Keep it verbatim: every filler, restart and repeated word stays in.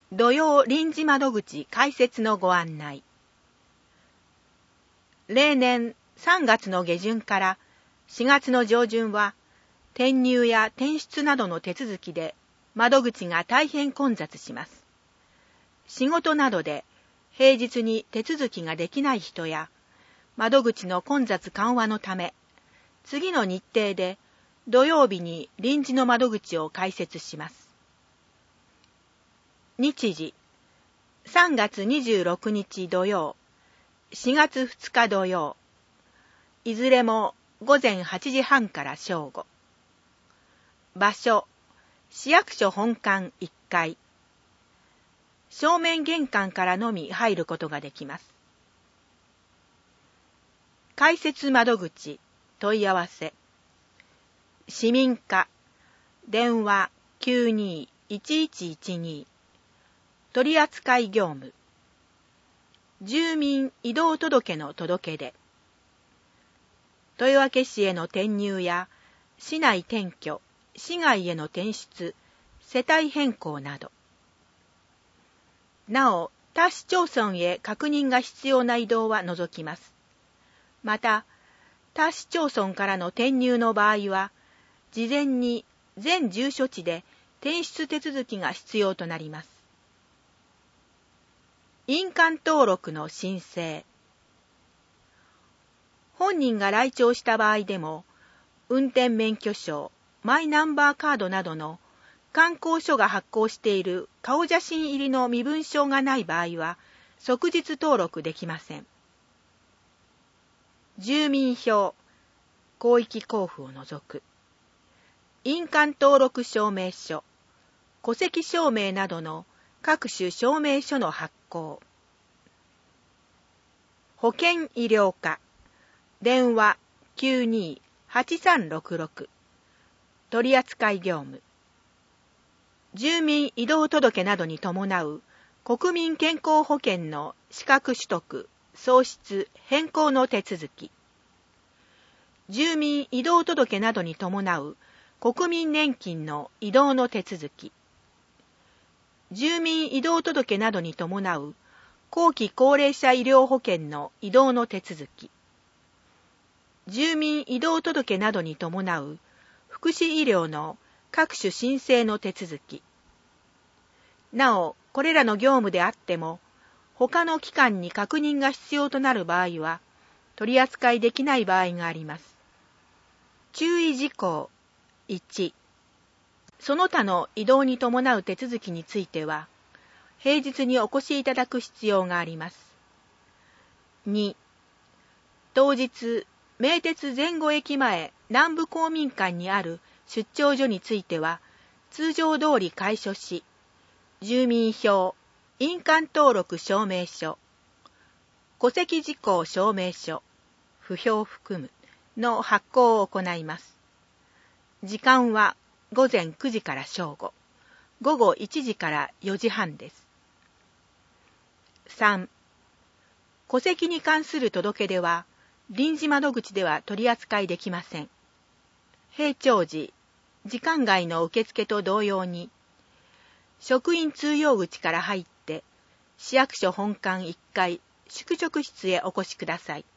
土曜臨時窓口開設のご案内。例年さんがつの下旬からしがつの上旬は、転入や転出などの手続きで窓口が大変混雑します。仕事などで平日に手続きができない人や、窓口の混雑緩和のため、次の日程で土曜日に臨時の窓口を開設します。日時、さんがつにじゅうろくにち土曜、しがつふつか土曜、いずれもごぜんはちじはんから正午。場所、市役所本館いっかい。正面玄関からのみ入ることができます。開設窓口、問い合わせ。市民課、電話きゅうにーいちいちいちに。取扱業務。住民移動届の届け出。豊明市への転入や市内転居、市外への転出、世帯変更など。なお、他市町村へ確認が必要な移動は除きます。また、他市町村からの転入の場合は、事前に全住所地で転出手続きが必要となります。印鑑登録の申請。本人が来庁した場合でも、運転免許証、マイナンバーカードなどの観光所が発行している顔写真入りの身分証がない場合は、即日登録できません。住民票、広域交付を除く。印鑑登録証明書、戸籍証明などの各種証明書の発行。保険医療課、電話きゅうにーはちさんろくろく。取扱業務。住民移動届などに伴う国民健康保険の資格取得、創出、変更の手続き。住民移動届などに伴う国民年金の移動の手続き。住民移動届などに伴う後期高齢者医療保険の移動の手続き。住民移動届などに伴う福祉医療の各種申請の手続き。なお、これらの業務であっても、他の機関に確認が必要となる場合は、取り扱いできない場合があります。注意事項いち、その他の移動に伴う手続きについては、平日にお越しいただく必要があります。に、当日、名鉄前後駅前南部公民館にある出張所については、通常通り開所し、住民票、印鑑登録証明書、戸籍事項証明書、符表を含むの発行を行います。時間はごぜんくじから正午、午後いちじからよじはんです。さん、戸籍に関する届け出は、臨時窓口では取り扱いできません。閉庁時、時間外の受付と同様に、職員通用口から入って、市役所本館いっかい宿直室へお越しください。